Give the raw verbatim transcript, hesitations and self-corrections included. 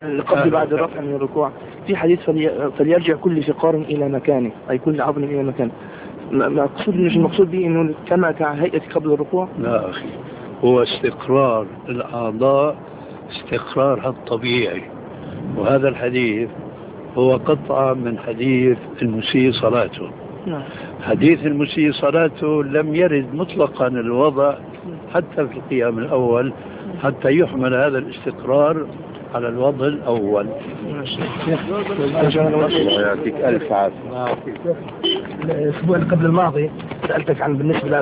قبل بعد الرفع من الركوع في حديث فلي... فليرجع كل فقار إلى مكانه، أي كل عظم إلى مكانه. مقصود مش المقصود به إنه كما كهيئة قبل الركوع؟ لا أخي، هو استقرار الأعضاء استقرارها الطبيعي، وهذا الحديث هو قطعة من حديث المسيء صلاته. نعم. حديث المسيء صلاته لم يرد مطلقا الوضع حتى في القيام الأول حتى يحمل هذا الاستقرار على الوضع الأول. يعطيك ألف عافية. الأسبوع اللي قبل الماضي سألتك عن بالنسبة